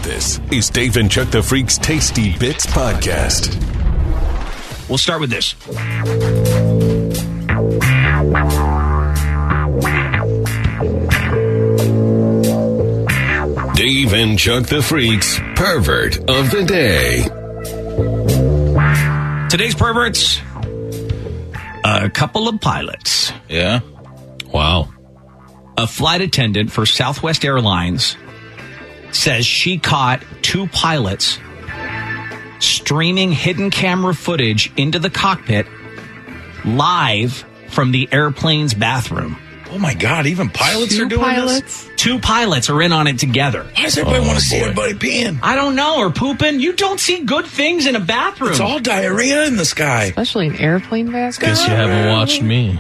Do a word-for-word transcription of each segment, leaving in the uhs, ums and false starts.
This is Dave and Chuck the Freak's Tasty Bits Podcast. We'll start with this. Dave and Chuck the Freak's Pervert of the Day. Today's perverts, a couple of pilots. Yeah. Wow. A flight attendant for Southwest Airlines says she caught two pilots streaming hidden camera footage into the cockpit live from the airplane's bathroom. Oh, my God. Even pilots Two are doing pilots? this? Two pilots are in on it together. Why does everybody Oh, want to see boy. everybody peeing? I don't know, or pooping. You don't see good things in a bathroom. It's all diarrhea in the sky. Especially an airplane bathroom. Guess you haven't watched me.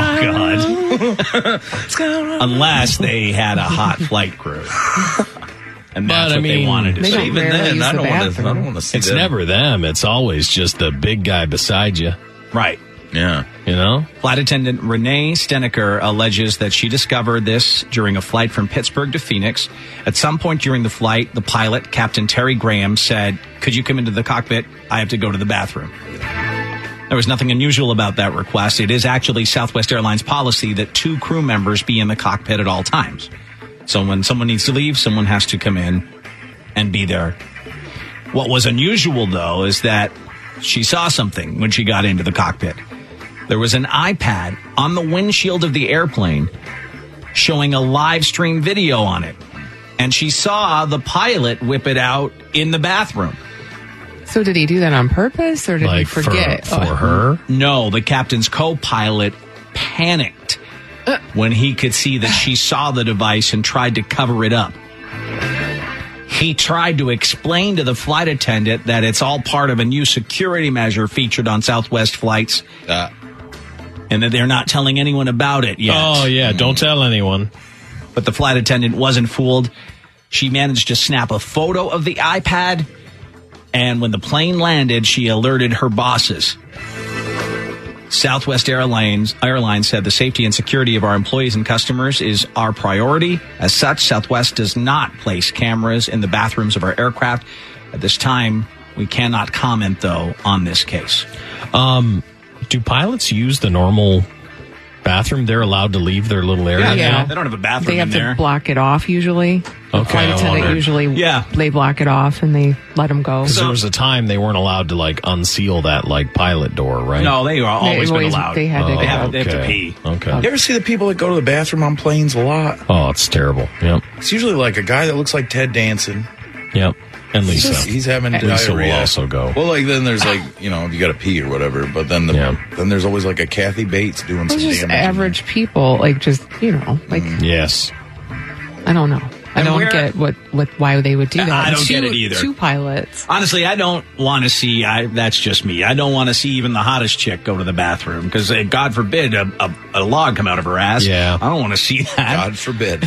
Oh, God. Unless they had a hot flight crew. And that's But, I what they mean, wanted to they see. don't Even rarely then, use I the don't want to. I bathroom. don't want to see It's them. never them. It's always just the big guy beside you, Right. Yeah. you know? Flight attendant Renee Steneker alleges that she discovered this during a flight from Pittsburgh to Phoenix. At some point during the flight, the pilot, Captain Terry Graham, said, "Could you come into the cockpit? I have to go to the bathroom." There was nothing unusual about that request. It is actually Southwest Airlines policy that two crew members be in the cockpit at all times. So when someone needs to leave, someone has to come in and be there. What was unusual, though, is that she saw something when she got into the cockpit. There was an iPad on the windshield of the airplane showing a live stream video on it. And she saw the pilot whip it out in the bathroom. So did he do that on purpose, or did he Like for, forget? for Oh, her. No, the captain's co-pilot panicked when he could see that she saw the device and tried to cover it up. He tried to explain to the flight attendant that it's all part of a new security measure featured on Southwest flights Uh, and that they're not telling anyone about it yet. Oh, yeah. Don't tell anyone. But the flight attendant wasn't fooled. She managed to snap a photo of the iPad, and when the plane landed, she alerted her bosses. Southwest Airlines Airlines said the safety and security of our employees and customers is our priority. As such, Southwest does not place cameras in the bathrooms of our aircraft. At this time, we cannot comment, though, on this case. Um, do pilots use the normal bathroom? They're allowed to leave their little area Yeah. now? They don't have a bathroom They have in to there. block it off usually. The Okay, flight I attendant wondered. usually, Yeah. they block it off and they let them go. Because there was a time they weren't allowed to, like, unseal that, like, pilot door, right? No, they are always They've been always- allowed. they had to Oh, go. They have, they have to okay. pee. Okay. you ever see the people that go to the bathroom on planes a lot? Oh, it's terrible. Yep. It's usually like a guy that looks like Ted Danson. Yep. And He's, Lisa. he's having Lisa will diarrhea. also go. Well, like then there's like you know you got to pee or whatever, but then the Yeah. then there's always like a Kathy Bates doing It's some just damage. average people, like just, you know, like, Yes. I don't know. I And don't where- get what, what, why they would do that. I don't two, get it either. Two pilots. Honestly, I don't want to see. I that's just me. I don't want to see even the hottest chick go to the bathroom because, uh, God forbid, a, a, a log come out of her ass. Yeah. I don't want to see that. God forbid.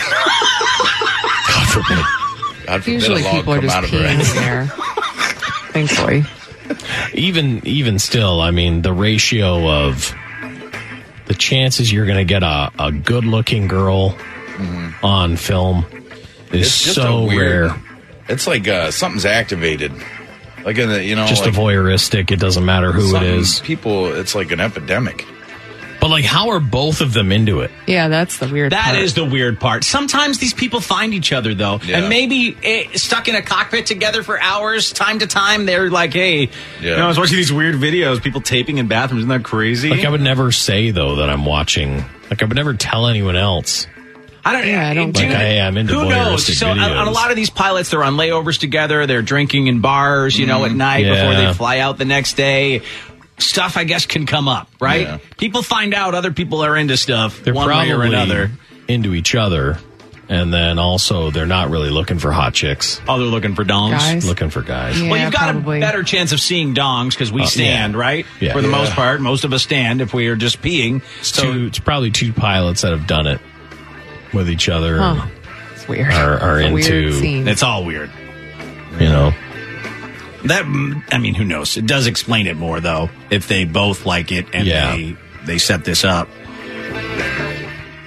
God forbid. God forbid Usually a log people are come just out of her peeing ass. in there. Thankfully. even even still, I mean, the ratio of the chances you're going to get a, a good looking girl on film is It's just so a weird. rare. It's like uh, something's activated, like in the you know Just like a voyeuristic. It doesn't matter who it something- is. People, it's like an epidemic. But like, how are both of them into it? Yeah, that's the weird That part. is the weird part. Sometimes these people find each other, though, Yeah. and maybe eh, stuck in a cockpit together for hours, time to time. They're like, "Hey, Yeah. you know, I was watching these weird videos, people taping in bathrooms. Isn't that crazy?" Like, I would never say though that I'm watching. Like, I would never tell anyone else. I don't. Yeah, I don't dude, Like, hey, I'm into who knows? voyeuristic So on, on a videos. lot of these pilots, they're on layovers together. They're drinking in bars, you know, at night Yeah. before they fly out the next day. Stuff, I guess, can come up, right? Yeah. People find out other people are into stuff They're one probably way or another. into each other, and then also they're not really looking for hot chicks. Oh, they're looking for dongs. Guys. Looking for guys. Yeah, Well, you've got probably. a better chance of seeing dongs because we Uh, stand, yeah. right? Yeah. For the Yeah. most part, most of us stand if we are just peeing. It's, So two, it's probably two pilots that have done it with each other. Huh. It's weird. Are- are It's a weird into- scene. it's all weird. You know. That I mean, who knows? It does explain it more, though, if they both like it and Yeah. they they set this up.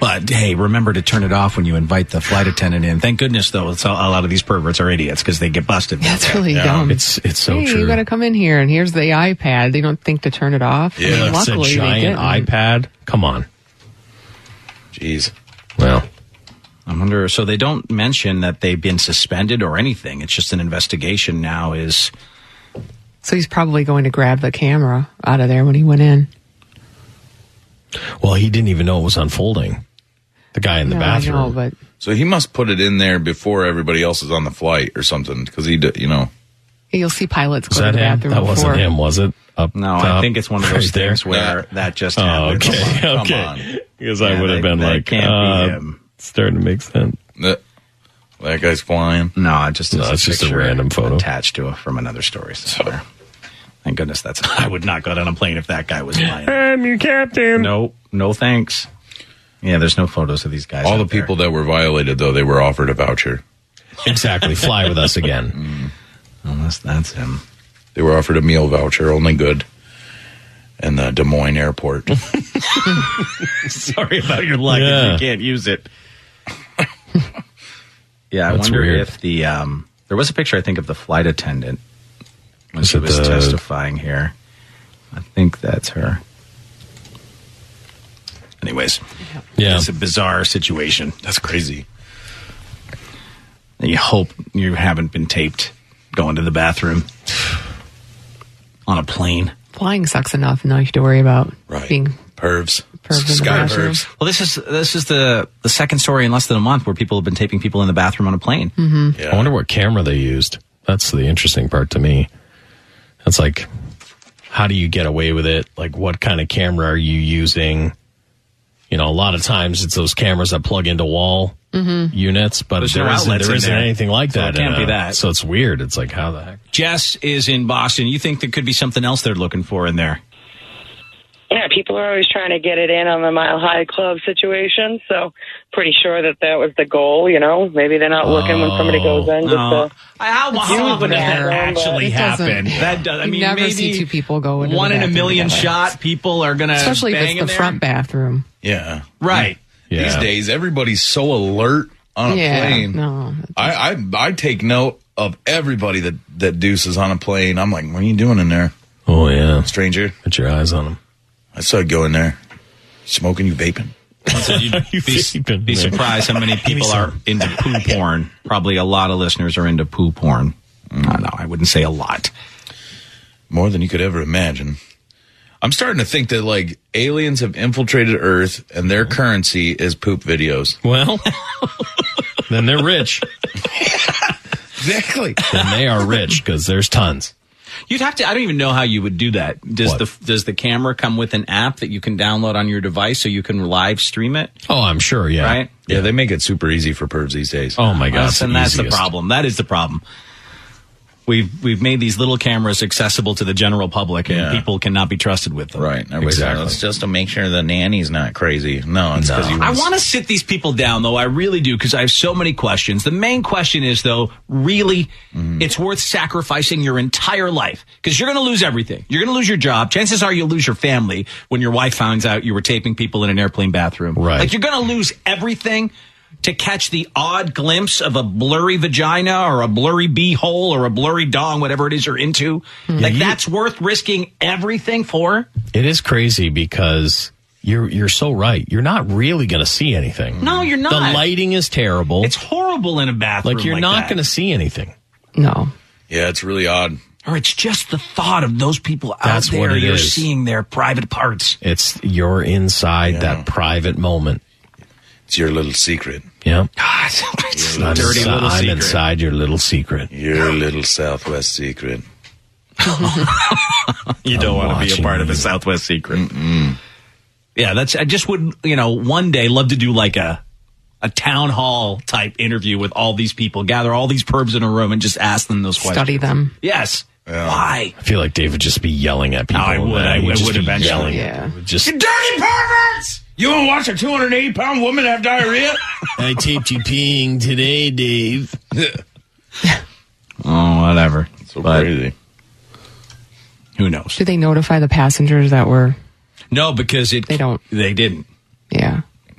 But hey, remember to turn it off when you invite the flight attendant in. Thank goodness, though, it's a, a lot of these perverts are idiots because they get busted. That's really Yeah. dumb. It's it's so hey, true. you got to come in here, and here's the iPad. They don't think to turn it off. Yeah, I mean, It's a luckily they giant didn't. iPad. Come on. Jeez. Well, I wonder. So they don't mention that they've been suspended or anything. It's just an investigation now. Is So he's probably going to grab the camera out of there when he went in. well, he didn't even know it was unfolding. The guy in the no, bathroom. I know, but So he must put it in there before everybody else is on the flight or something, because he, d- you know. you'll see pilots Was go to that the him? bathroom That before. wasn't him, was it? Up no? top? I think it's one of those Right there? things where Yeah. that just Oh, happened. okay, Come on, okay. come on. Because Yeah, I would have that- been that like, can't uh, be him. it's starting to make sense. That, that guy's flying. No, it just is No, a it's just a picture random photo. attached to it from another story somewhere. Thank goodness that's. I would not get on a plane if that guy was lying. I'm your captain. No, no thanks. Yeah, there's no photos of these guys. All the out there. people that were violated, though, they were offered a voucher. Exactly. Fly with us again. Unless that's him. They were offered a meal voucher, only good, in the Des Moines airport. Sorry about your luggage. Yeah. You can't use it. Yeah, I That's wonder weird. if the um, there was a picture I think of the flight attendant when Is she it was the- testifying here. I think that's her. Anyways, Yeah. it's a bizarre situation. That's crazy. And you hope you haven't been taped going to the bathroom on a plane. Flying sucks enough. Now you have to worry about Right. being Pervs. Pervs in the Sky bathroom. pervs. Well, this is this is the the second story in less than a month where people have been taping people in the bathroom on a plane. Mm-hmm. Yeah. I wonder what camera they used. That's the interesting part to me. That's like, how do you get away with it? Like, what kind of camera are you using? You know, a lot of times it's those cameras that plug into wall units, but There's there no isn't, outlets there in isn't there. anything like So that. it can't in be a- that. So it's weird. It's like, how the heck? Jess is in Boston. You think there could be something else they're looking for in there? Yeah, people are always trying to get it in on the Mile High Club situation, so pretty sure that that was the goal, you know? Maybe they're not looking when somebody goes in just No. to... How, how It's often does that rare, actually It doesn't- happen? That does, I you mean, never maybe see two people go into one the in a bathroom million together. shot. People are going to Especially if bang it's in the there. front bathroom. Yeah. Right. Yeah. These days, everybody's so alert on a yeah. plane. No. I, I I take note of everybody that, that deuces on a plane. I'm like, what are you doing in there, Oh, yeah. stranger? Put your eyes on them. I saw you go in there. Smoking, you vaping? So you'd You be, vaping, be man. surprised how many people are into poo porn. Probably a lot of listeners are into poo porn. I don't know. I wouldn't say a lot. More than you could ever imagine. I'm starting to think that, like, aliens have infiltrated Earth and their currency is poop videos. Well, then they're rich. Exactly. Then they are rich because there's tons. You'd have to. I don't even know how you would do that. Does What? the does the camera come with an app that you can download on your device so you can live stream it? Oh, I'm sure. Yeah. Right. Yeah, they make it super easy for pervs these days. Oh my Well, gosh. and that's the problem. That is the problem. We've we've made these little cameras accessible to the general public, and Yeah. people cannot be trusted with them. Right. Everybody's Exactly. like, it's just to make sure the nanny's not crazy. No, it's because you. I want to sit these people down, though. I really do, because I have so many questions. The main question is, though, really, it's worth sacrificing your entire life, because you're going to lose everything. You're going to lose your job. Chances are you'll lose your family when your wife finds out you were taping people in an airplane bathroom. Right. Like, you're going to lose everything to catch the odd glimpse of a blurry vagina or a blurry beehole or a blurry dong, whatever it is you're into. Like, you- that's worth risking everything for? It is crazy because you're you're so right. You're not really going to see anything. No, you're not. The lighting is terrible. It's horrible in a bathroom. like you're like not that. going to see anything. No. Yeah, it's really odd. Or it's just the thought of those people out That's there. what it You're is. seeing their private parts. It's you're inside Yeah. that private moment. It's your little secret. Yeah. God, it's a I'm, dirty inside, little I'm secret. inside your little secret. Your little Southwest secret. You don't I'm want to be a watching part of a you. Southwest secret. Yeah, that's. I just would, you know, one day love to do like a a town hall type interview with all these people, gather all these pervs in a room, and just ask them those questions. Study them. Yes. Why? I feel like Dave would just be yelling at people. No, I would. man. I He'd would just be eventually. yelling. Yeah. It would Just Dirty perverts! You want to watch a two hundred eighty pound woman have diarrhea? I taped you peeing today, Dave. Oh, whatever. So But crazy. who knows? Did they notify the passengers that were, No, because it. They don't. They didn't. yeah. Well,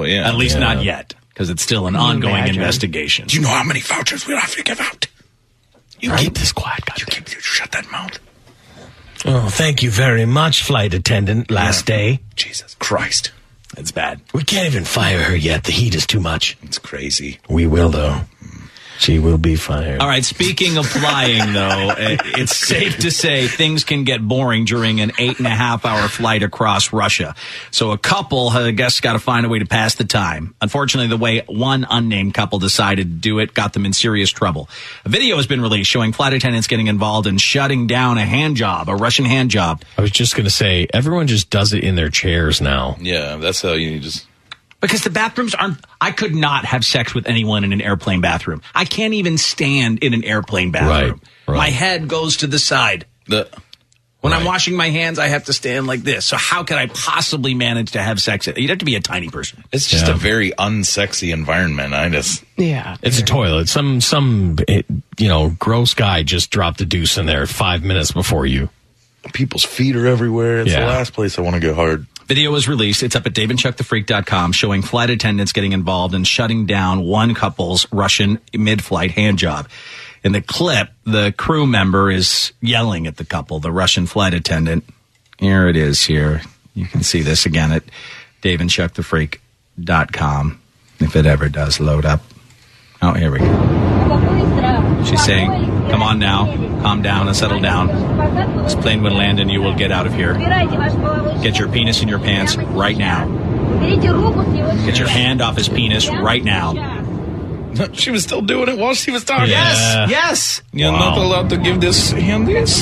Well, yeah. At least Yeah. not yet, because it's still an Can you ongoing imagine? investigation. Do you know how many vouchers we have to give out? You Right? keep this quiet, You keep you shut that mouth. Oh, thank you very much, flight attendant. Last day. Jesus Christ. It's bad. We can't even fire her yet. The heat is too much. It's crazy. We will, though. She will be fired. All right, speaking of flying, though, it- it's safe to say things can get boring during an eight and a half hour flight across Russia. So a couple, I guess, got to find a way to pass the time. Unfortunately, the way one unnamed couple decided to do it got them in serious trouble. A video has been released showing flight attendants getting involved in shutting down a hand job, a Russian hand job. I was just going to say, everyone just does it in their chairs now. Yeah, that's how you just... Because the bathrooms aren't, I could not have sex with anyone in an airplane bathroom. I can't even stand in an airplane bathroom. Right, right. My head goes to the side. The, When I'm Right. washing my hands, I have to stand like this. So how could I possibly manage to have sex? You'd have to be a tiny person. it's just Yeah. a very unsexy environment. I just... Yeah. It's a toilet. Some, some, it, you know, gross guy just dropped a deuce in there five minutes before you. People's feet are everywhere. It's Yeah. the last place I want to get hard. Video was released. It's up at dave and chuck the freak dot com showing flight attendants getting involved in shutting down one couple's Russian mid-flight hand job. In the clip, the crew member is yelling at the couple, the Russian flight attendant. Here it is here. You can see this again at dave and chuck the freak dot com if it ever does load up. Oh, here we go. She's saying, come on now, calm down and settle down. This plane will land and you will get out of here. Get your penis in your pants right now. Get your hand off his penis right now. She was still doing it while she was talking. Yeah. Yes. You're Wow. not allowed to give this hand this.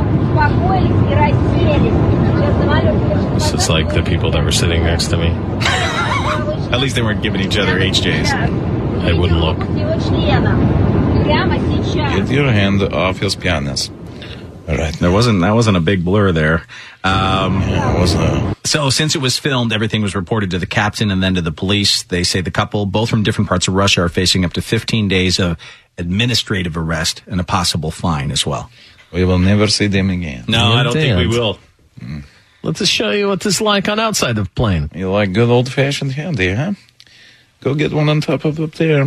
This is like the people that were sitting next to me. At least they weren't giving each other H Js. I wouldn't look. Get your hand off his pianist. All right. There wasn't that wasn't a big blur there. Um, Yeah, it was a... so since it was filmed, everything was reported to the captain and then to the police. They say the couple, both from different parts of Russia, are facing up to fifteen days of administrative arrest and a possible fine as well. We will never see them again. No, I don't think we Dance. will. Let's just show you what this is like on outside the plane. You like good old-fashioned handy, huh? Go get one on top of up there.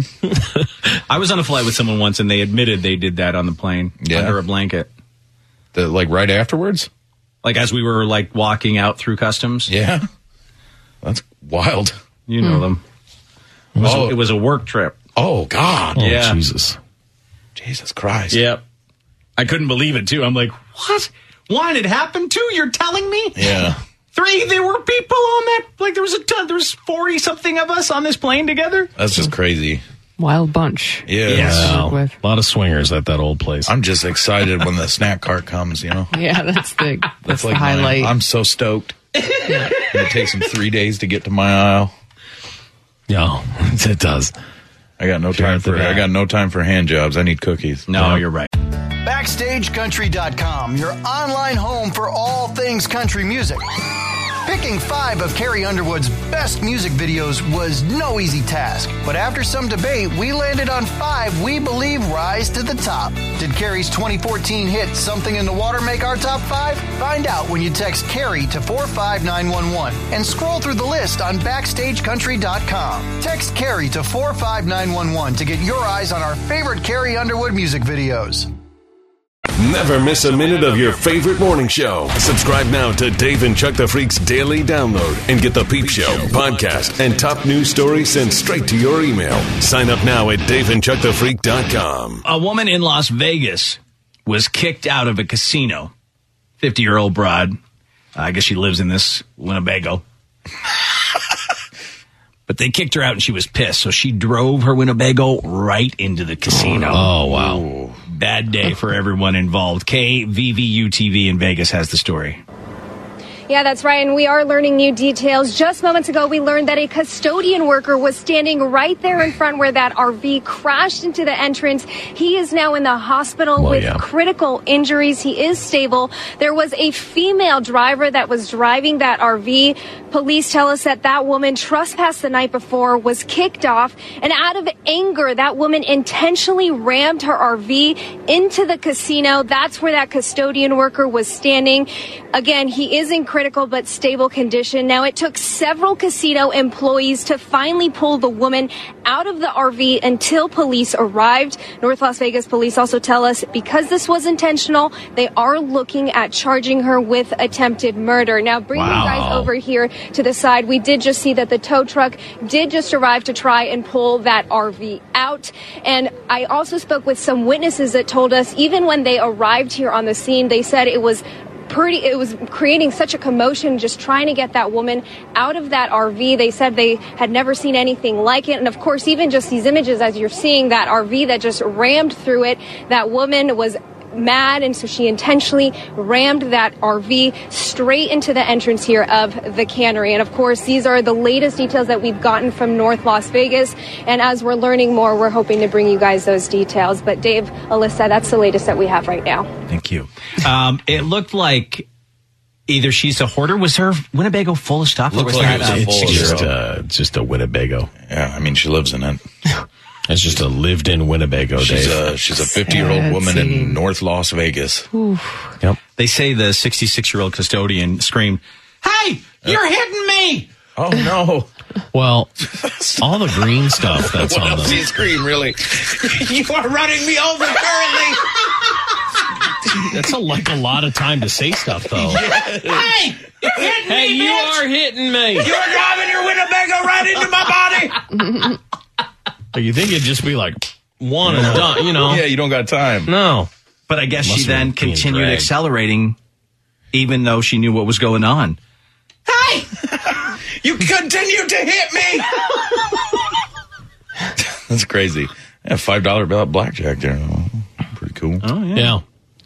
I was on a flight with someone once and they admitted they did that on the plane Yeah. under a blanket. The, like right afterwards? Like as we were like walking out through customs. Yeah. That's wild. You know them. It was, Oh. a, it was a work trip. Oh, God. Oh, Yeah. Jesus. Jesus Christ. Yep. I couldn't believe it, too. I'm like, what? One, it happened, two? You're telling me? Yeah. Three, there were people on that. Like, there was a ton. There was forty-something of us on this plane together. That's just crazy. Wild bunch. Yeah. Yes. Wow. with. A lot of swingers at that old place. I'm just excited when the snack cart comes, you know? Yeah, that's the that's, the like my- highlight. I'm so stoked. And it takes them three days to get to my aisle. Yeah, it does. I got no time at the for back. I got no time for hand jobs. I need cookies. No, you're right. Backstage Country dot com, your online home for all things country music. Picking five of Carrie Underwood's best music videos was no easy task, but after some debate, we landed on five we believe rise to the top. Did Carrie's twenty fourteen hit Something in the Water make our top five? Find out when you text Carrie to four five nine one one and scroll through the list on Backstage Country dot com. Text Carrie to four five nine one one to get your eyes on our favorite Carrie Underwood music videos. Never miss a minute of your favorite morning show. Subscribe now to Dave and Chuck the Freak's daily download and get the Peep Show, podcast, and top news stories sent straight to your email. Sign up now at dave and chuck the freak dot com. A woman in Las Vegas was kicked out of a casino. fifty-year-old broad. I guess she lives in this Winnebago. But they kicked her out and she was pissed. So she drove her Winnebago right into the casino. Oh, wow. Bad day for everyone involved. K V V U T V in Vegas has the story. Yeah, that's right. And we are learning new details. Just moments ago, we learned that a custodian worker was standing right there in front where that R V crashed into the entrance. He is now in the hospital Well, with yeah. critical injuries. He is stable. There was a female driver that was driving that R V. Police tell us that that woman trespassed the night before, was kicked off, and out of anger, that woman intentionally rammed her R V into the casino. That's where that custodian worker was standing. Again, he is in critical but stable condition. Now, it took several casino employees to finally pull the woman out of the R V until police arrived. North Las Vegas police also tell us because this was intentional, they are looking at charging her with attempted murder. Now, bringing Wow. you guys over here to the side, we did just see that the tow truck did just arrive to try and pull that R V out. And I also spoke with some witnesses that told us even when they arrived here on the scene, they said it was pretty, it was creating such a commotion just trying to get that woman out of that R V. They said they had never seen anything like it. And of course, even just these images as you're seeing that R V that just rammed through it, that woman was mad, and so she intentionally rammed that R V straight into the entrance here of the cannery. And of course, these are the latest details that we've gotten from North Las Vegas. And as we're learning more, we're hoping to bring you guys those details. But Dave, Alyssa, that's the latest that we have right now. Thank you. Um, it looked like either she's a hoarder. Was her Winnebago full of stuff? Looked or was like that, it was uh, full It's of just, stuff. uh, just a Winnebago. Yeah, I mean, she lives in it. It's just a lived-in Winnebago, She's Dave. a she's a fifty-year-old woman in North Las Vegas. Yep. They say the sixty-six-year-old custodian screamed, "Hey, you're hitting me!" Oh no! Well, all the green stuff that's What on else do you the... scream? Really? You are running me over currently. That's a, like a lot of time to say stuff, though. Hey, you're hitting Hey, me, you bitch! are hitting me. You're driving your Winnebago right into my body. You think it'd just be like one and done, you know? Yeah, you don't got time. No. But I guess Must she have then been being continued dragged. accelerating, even though she knew what was going on. Hey, you continue to hit me. That's crazy. Yeah, five dollar blackjack there. Oh, pretty cool. Oh yeah. Yeah.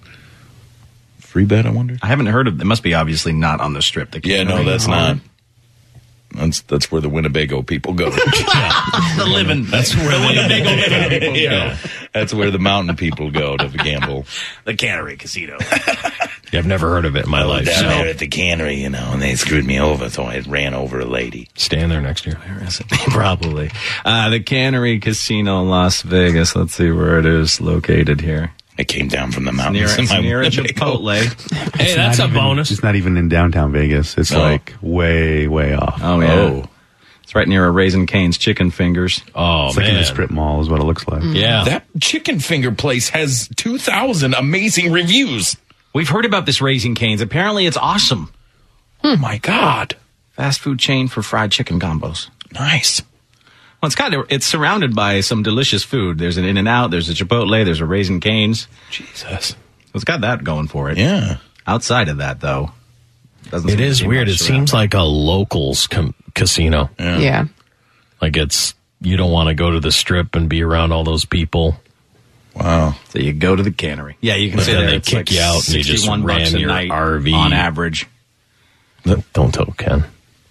Free bet, I wonder. I haven't heard of. It must be obviously not on the strip. The Yeah, no, Cannery. that's not. That's that's where the Winnebago people go. the living. That's where the Winnebago living people Yeah, that's where the mountain people go to gamble. the Cannery Casino. I've never heard of it in my life. Down So there at the cannery, you know, and they screwed me over, so I ran over a lady. stand there next year. Where is it? Probably. Uh, the Cannery Casino, Las Vegas. Let's see where it is located here. I came down from the Near, mountains. in it's my near a Winnebago. Chipotle. Hey, that's a Not even- bonus. It's not even in downtown Vegas. It's No. like way, way off. Oh, yeah. Oh. It's right near a Raising Cane's Chicken Fingers. Oh, It's like man. in a strip mall is what it looks like. Yeah. That chicken finger place has two thousand amazing reviews. We've heard about this Raising Cane's. Apparently, it's awesome. Oh, my God. Fast food chain for fried chicken combos. Nice. Well, it's kind of it's surrounded by some delicious food. There's an In-N-Out, there's a Chipotle, there's a Raising Cane's. Jesus. It's got that going for it. Yeah. Outside of that, though, doesn't It seem to is be weird. much It around. seems like a locals com- casino. Yeah. Yeah. Like it's, you don't want to go to the strip and be around all those people. Wow. So you go to the Cannery. Yeah, you can But say then there they it's kick like you out and you just sixty-one bucks ran a your night R V. on average. Don't tell Ken.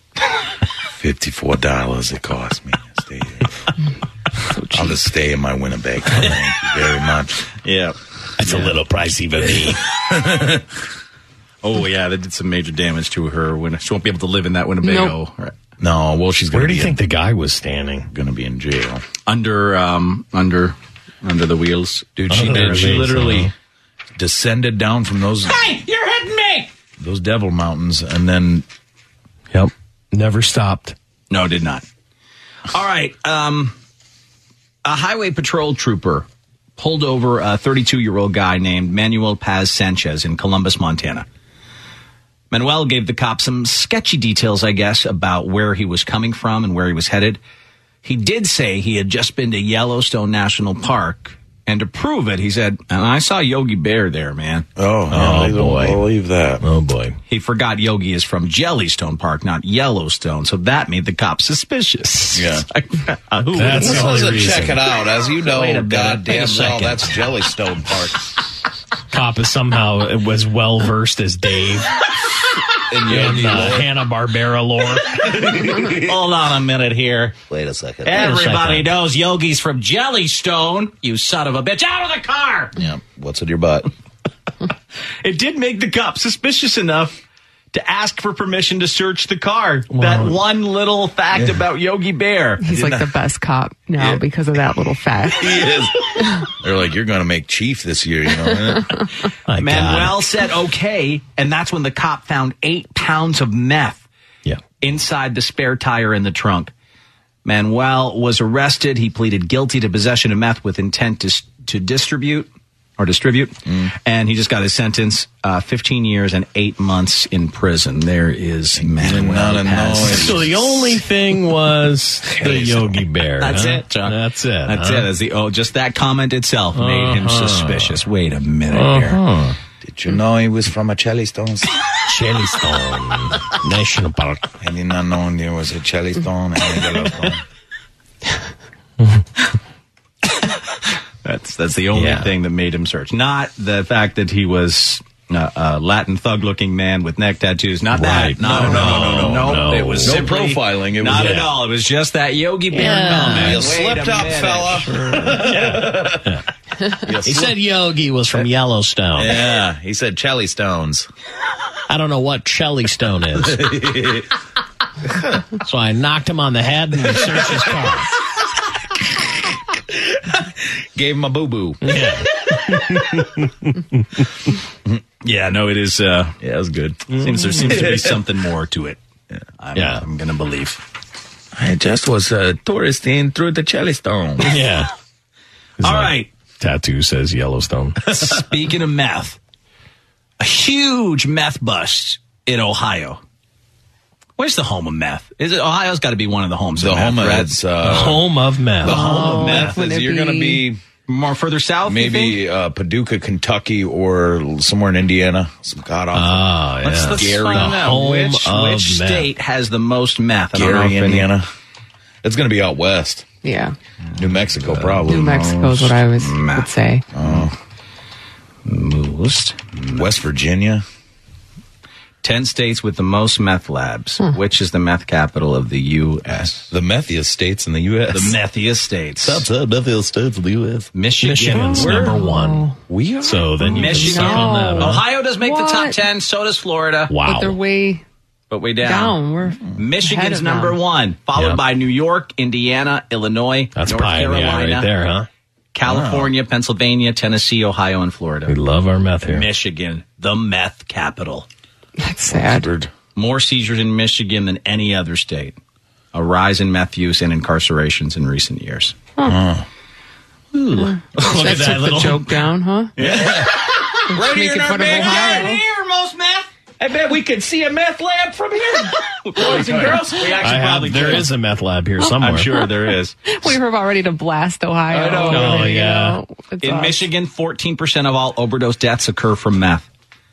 fifty-four dollars it cost me to stay here. I'll just stay in my Winnebago. Thank you very much. Yeah. That's a little pricey for me. Oh, yeah, that did some major damage to her. When she won't be able to live in that Winnebago. Nope. Right. No, well, she's going Where to do be you in, think the guy was standing? going to be in jail. Under, um, under, under the wheels. Dude, she Under did. the She wheels, literally huh? descended down from those Hey, you're hitting me! those devil mountains, and then Yep. Never stopped. No, it did not. All right. Um, a highway patrol trooper pulled over a thirty-two-year-old guy named Manuel Paz Sanchez in Columbus, Montana. Manuel gave the cops some sketchy details, I guess, about where he was coming from and where he was headed. He did say he had just been to Yellowstone National Park, and to prove it, he said, and I saw Yogi Bear there, man. oh, Oh, they don't boy. believe that. Oh, boy. He forgot Yogi is from Jellystone Park, not Yellowstone, so that made the cops suspicious. Yeah. uh, who That's would've- the only reason. Check it out, as you know. Wait a minute. Wait Goddamn a well, second. that's Jellystone Park. Cop is somehow was well versed as Dave And in Yogi uh, lore. Hanna Barbera lore. Hold on a minute here. Wait a second. Everybody second. knows Yogi's from Jellystone. You son of a bitch. Out of the car! Yeah, what's in your butt? It did make the cops suspicious enough to ask for permission to search the car. Wow. That one little fact Yeah. about Yogi Bear. He's like the best cop now Yeah. because of that little fact. He is. They're like, you're going to make chief this year, you know. My Manuel God. said okay, and that's when the cop found eight pounds of meth Yeah. inside the spare tire in the trunk. Manuel was arrested. He pleaded guilty to possession of meth with intent to to distribute or distribute, and he just got his sentence: uh, fifteen years and eight months in prison. There is Manuel. Not a Paz. noise. So the only thing was the Yogi Bear. That's huh? it, Chuck. That's it. That's huh? it. As the oh, just that comment itself made him Uh-huh. suspicious. Wait a minute here. Uh-huh. Did you know he was from a Charleston? Jellystone National Park. I did not know there was a Charleston and a Yellowstone. That's that's the only Yeah. thing that made him search. Not the fact that he was uh, a Latin thug-looking man with neck tattoos. Not Right. that. No, no, no, no, no. No. It was No simply profiling. It was- not at yeah. all. It was just that Yogi Bear Yeah. comment. You Wait slipped a up, minute. fella. You He slipped- said Yogi was from Yellowstone. yeah, he said Charlestones. I don't know what Jellystone is. So I knocked him on the head and searched his car. Gave him a boo-boo. Yeah. Yeah, no, it is. Uh, Yeah, it was good. seems there seems to be something more to it. I'm, Yeah. I'm going to believe. I just was uh, touristing through the Charleston. Yeah. All right. Tattoo says Yellowstone. Speaking of meth, a huge meth bust in Ohio. Where's the home of meth? Is it Ohio's got to be one of the homes The of meth, home right? is uh, The home of meth. the home of meth. would Is it you're going to be- be More further south, you think? maybe uh, Paducah, Kentucky, or somewhere in Indiana. Some god awful. Ah, yeah. Let's, let's Gary. find The out home which, of which meth. state has the most meth. I don't know if Gary, any- Indiana. It's going to be out west. Yeah. New Mexico, probably. New Mexico is what I was, would say. Most. West Virginia. Ten states with the most meth labs. Which is the meth capital of the U S? The methiest states in the U S The methiest states. That's the methiest states in the U S Michigan. Michigan's We're- number one. We are. So then you Michigan. can suck on that. huh? Ohio does make the top What? ten. So does Florida. But they're Wow. way But way down. down. We're ahead Michigan's of number them. one, followed Yeah. by New York, Indiana, Illinois, That's North pie in the eye Carolina, right there, huh? California, Pennsylvania, Tennessee, Ohio, and Florida. We love our meth here. Michigan, the meth capital. That's sad. More seizures in Michigan than any other state. A rise in meth use and incarcerations in recent years. Look at That that took little the joke down, huh? Right Make it fun of Ohio. here, most meth. I bet we could see a meth lab from here. Boys and girls, we actually I have, probably there could. is a meth lab here somewhere. I'm sure there is. We were about ready to blast Ohio. I know. Oh, You yeah. know, it's In awesome. Michigan, fourteen percent of all overdose deaths occur from meth.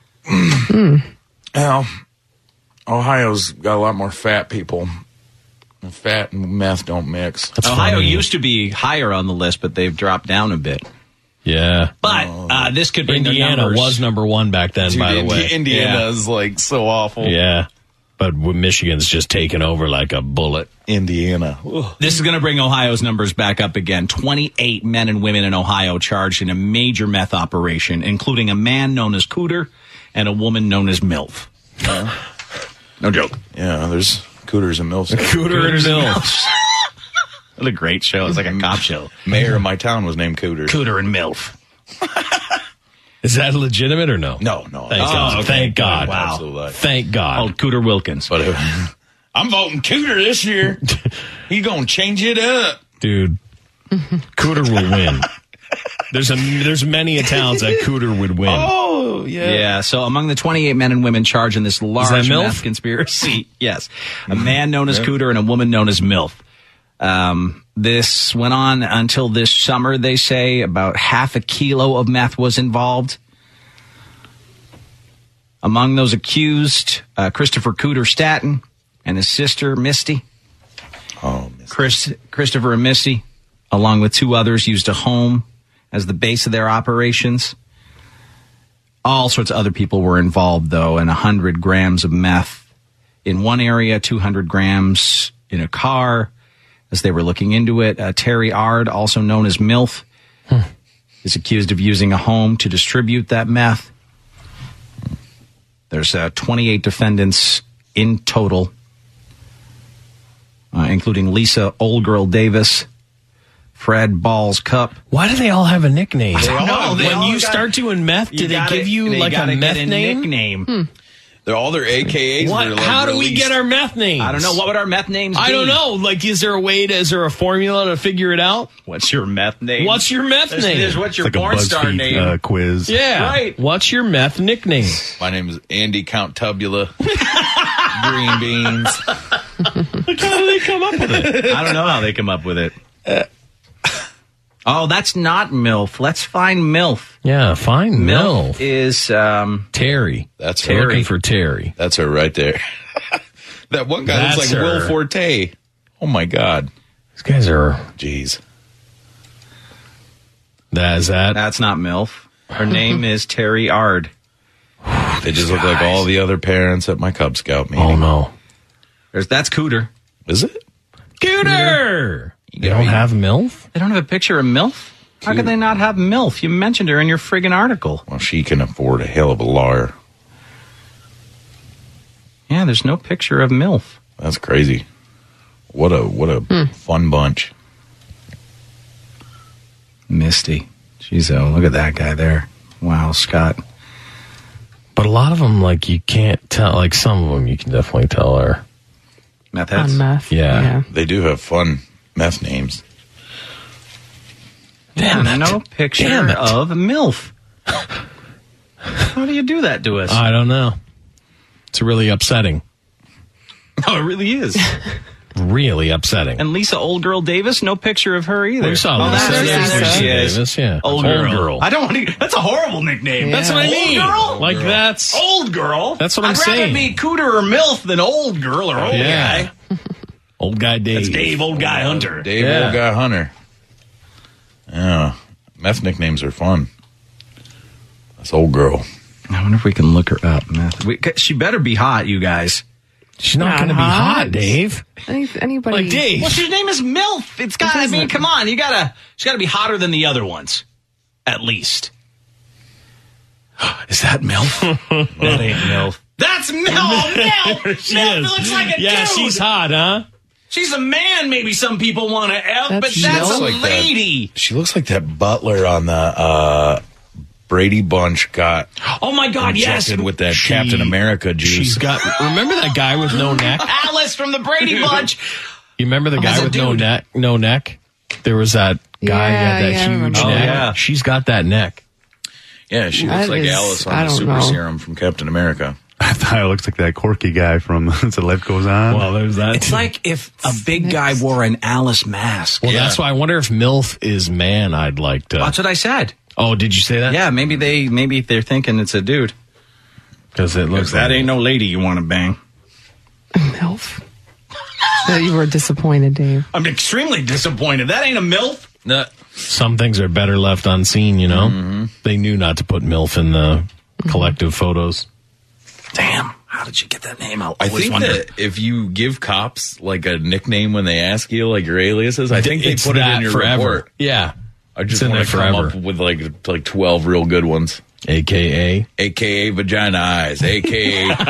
Well, Ohio's got a lot more fat people. Fat and meth don't mix. That's Ohio funny. used to be higher on the list, but they've dropped down a bit. Yeah. But uh, this could bring the Indiana numbers. was number one back then, Dude, by the Indi- way. Indiana Yeah. is like so awful. Yeah. But w- Michigan's just taken over like a bullet. Indiana. Ugh. This is going to bring Ohio's numbers back up again. twenty-eight men and women in Ohio charged in a major meth operation, including a man known as Cooter and a woman known as MILF. No joke. Yeah, there's cooters and milfs. Cooter and MILF. What a great show. It's like a cop show. Mayor of my town was named Cooter. Cooter and MILF. Is that legitimate or no? No, no. Thank Oh, God. okay. Thank God. Wow. Absolutely. Thank God. Oh, Cooter Wilkins. But uh, I'm voting Cooter this year. He's gonna change it up. Dude, Cooter will win. There's a there's many a towns that Cooter would win. Oh yeah. Yeah, so among the twenty-eight men and women charged in this large that MILF? meth conspiracy, yes, a man known as Cooter and a woman known as MILF. Um, this went on until this summer, they say. About half a kilo of meth was involved. Among those accused, uh, Christopher Cooter Staton and his sister, Misty. Oh, Miss- Chris, Christopher and Misty, along with two others, used a home as the base of their operations. All sorts of other people were involved, though, and one hundred grams of meth in one area, two hundred grams in a car. As they were looking into it, uh, Terry Ard, also known as MILF, is accused of using a home to distribute that meth. There's uh, twenty-eight defendants in total, uh, including Lisa Old Girl Davis, Fred Balls Cup. Why do they all have a nickname? I don't know. They When all you got- start doing meth, do You they gotta- give you they like a gotta meth get name? nickname. Hmm. They're all their A K As. What? that are, like, How do we released. get our meth names? I don't know. What would our meth names be? I don't know. Like, is there a way to, is there a formula to figure it out? What's your meth name? What's your meth There's- name? there's what's your It's like porn a star BuzzFeed name? uh, quiz. Yeah. Right. What's your meth nickname? My name is Andy Count Tubula. Green beans. Like, how do they come up with it? I don't know how they come up with it. Oh, that's not MILF. Let's find MILF. Yeah, fine. MILF MILF. is um, Terry. That's her. Terry. Terry. Looking for Terry. That's her right there. That one guy That's looks like her. Will Forte. Oh my God. These guys are. Jeez. That is that. that's not MILF. Her name is Terry Ard. They just look like all the other parents at my Cub Scout meeting. Oh no. There's that's Cooter. Is it? Cooter. They gotta don't be- have MILF? They don't have a picture of MILF? How could they not have MILF? You mentioned her in your friggin' article. Well, she can afford a hell of a lawyer. Yeah, there's no picture of MILF. That's crazy. What a what a fun bunch. Misty. She's oh, look at that guy there. Wow, Scott. But a lot of them, like, you can't tell. Like, some of them you can definitely tell are. Meth heads. On meth. Yeah. They do have fun meth names. Damn it. No picture Damn it. of MILF. How do you do that to us? I don't know. It's really upsetting. no, it really is. Really upsetting. And Lisa Old Girl Davis, no picture of her either. We saw oh, Lisa that's Davis. there she is. Davis, yeah. Old, Old girl. girl. I don't want to. That's a horrible nickname. Yeah. That's what I mean. Old Girl? Like, that's. Old girl. That's what I'm I'd saying. rather be Cooter or MILF than old girl or old Yeah. guy. Old guy Dave. That's Dave, old guy Hunter. Dave Yeah. Old Guy Hunter. Yeah. Meth nicknames are fun. That's old girl. I wonder if we can look her up. Meth. We, she better be hot, you guys. She's not Not going to be hot. hot, Dave. Any, anybody? Like Dave. Well, her name is MILF. It's got. I mean, come on. You gotta. She's gotta be hotter than the other ones, at least. Is that MILF? That ain't MILF. That's MILF. MILF. She MILF is. looks like a yeah, dude. she's hot, huh? She's a man. Maybe some people want to F, but That's that's a MILF. Like that. lady. She looks like that butler on the uh, Brady Bunch got Oh my God! Yes, injected with that She- Captain America juice. She's got. Remember that guy with no neck? Alice from the Brady Bunch. You remember the Oh, guy as a with no dude. neck? No neck. There was that guy Yeah, had that yeah, I huge remember neck. that. Oh, yeah. She's got that neck. yeah, she looks That like is- Alice I on the don't super know. serum from Captain America. I thought it looks like that quirky guy from So Life Goes On. Well, there's that. It's too. like if a big guy wore an Alice mask. Well, Yeah. that's why I wonder if MILF is man. I'd like to. That's what I said. Oh, did you say that? Yeah, maybe they maybe they're thinking it's a dude. because it looks That like ain't no lady you want to bang. MILF. So you were disappointed, Dave. I'm extremely disappointed. That ain't a MILF. No, some things are better left unseen. You know, they knew not to put MILF in the collective photos. Damn. How did you get that name? I'll I always think wonder. that if you give cops like a nickname when they ask you, like your aliases, I think they It's put it that in your forever. report. Yeah, I just It's in want to there come forever. up with like like twelve real good ones, A K A A K A vagina eyes, A K A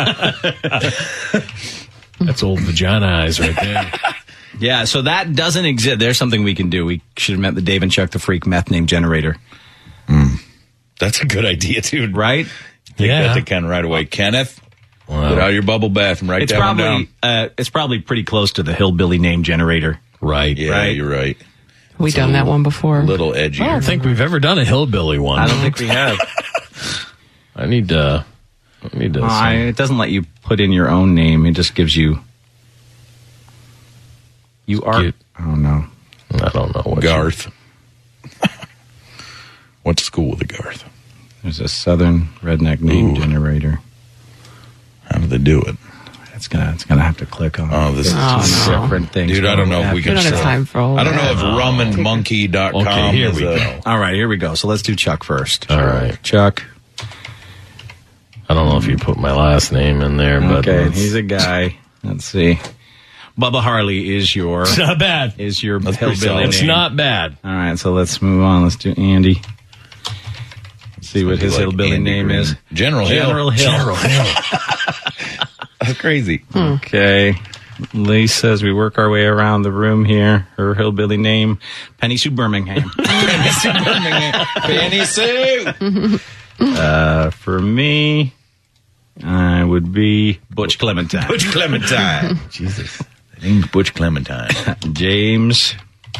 that's old vagina eyes right there. Yeah, so that doesn't exist. There's something we can do. We should have met the Dave and Chuck the Freak meth name generator. That's a good idea, dude. Right? Take Yeah. that to Ken right away. Kenneth, Wow. put out your bubble bath and write It's that one probably down. uh, it's probably pretty close to the hillbilly name generator. Right. Yeah, right. you're right. We done that one before. A little I edgier. don't think we've ever done a hillbilly one. I don't think we have. I need to. I need to. Uh, I- it doesn't let you put in your own name. It just gives you. You are. Cute. I don't know. I don't know what. Garth. Went to school with a Garth. There's a Southern redneck name Ooh. generator. How did they do it? It's gonna. It's gonna have to click on. Oh, this is Oh, no. different things. Dude, I don't know if we We can don't have show- time for all I don't know that. if rum and monkey dot com Okay, here is we a, go. All right, here we go. So let's do Chuck first. All right. Chuck. I don't know if you put my last name in there, but Okay, let's- he's a guy. Let's see. Bubba Harley is your it's not bad. is your That's pretty hillbilly solid. It's name. not bad. All right, so let's move on. Let's do Andy. See what his Like hillbilly Andy name Green. is. General Hill. General Hill. General Hill. That's crazy. Okay. Lee says we work our way around the room here. Her hillbilly name, Penny Sue Birmingham. Penny Sue Birmingham. Penny Sue. Uh, for me, I would be Butch Clementine. Butch Clementine. Jesus. The name's Butch Clementine. James.